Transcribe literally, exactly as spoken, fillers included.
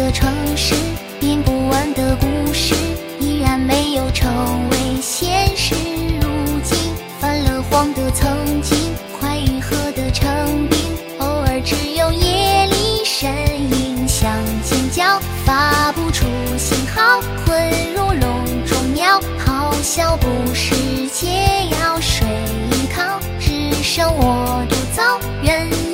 的城市，编不完的故事，依然没有成为现实。如今泛了黄的曾经，快愈合的成冰，偶尔只有夜里身影相尖叫，发不出信号，困入笼中鸟，好笑不是解药，睡一靠，只剩我独走，远